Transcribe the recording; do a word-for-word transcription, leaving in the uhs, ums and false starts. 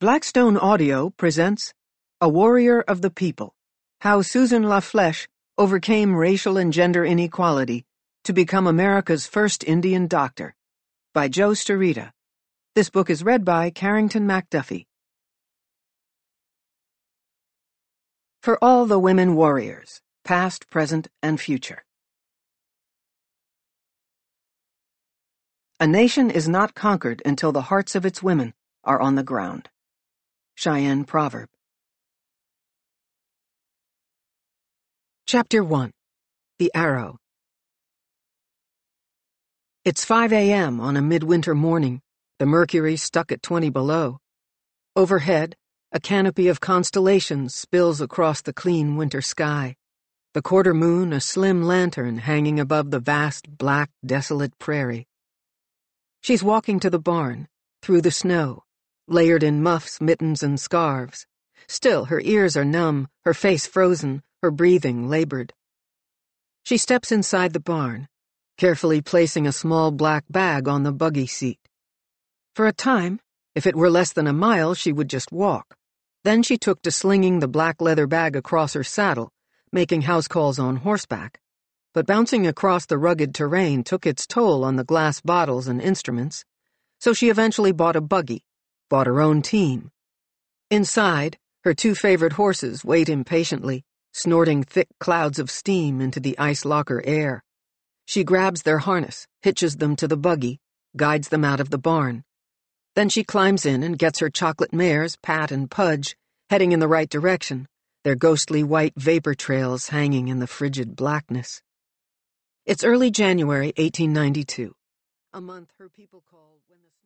Blackstone Audio presents A Warrior of the People, How Susan La Flèche Overcame Racial and Gender Inequality to Become America's First Indian Doctor, by Joe Starita. This book is read by Carrington McDuffie. For all the women warriors, past, present, and future. A nation is not conquered until the hearts of its women are on the ground. Cheyenne Proverb. Chapter one. The Arrow. It's five a m on a midwinter morning, the mercury stuck at twenty below. Overhead, a canopy of constellations spills across the clean winter sky, the quarter moon a slim lantern hanging above the vast, black, desolate prairie. She's walking to the barn, through the snow, layered in muffs, mittens, and scarves. Still, her ears are numb, her face frozen, her breathing labored. She steps inside the barn, carefully placing a small black bag on the buggy seat. For a time, if it were less than a mile, she would just walk. Then she took to slinging the black leather bag across her saddle, making house calls on horseback. But bouncing across the rugged terrain took its toll on the glass bottles and instruments, so she eventually bought a buggy, bought her own team. Inside, her two favorite horses wait impatiently, snorting thick clouds of steam into the ice locker air. She grabs their harness, hitches them to the buggy, guides them out of the barn. Then she climbs in and gets her chocolate mares, Pat and Pudge, heading in the right direction, their ghostly white vapor trails hanging in the frigid blackness. It's early January eighteen ninety-two, a month her people call when the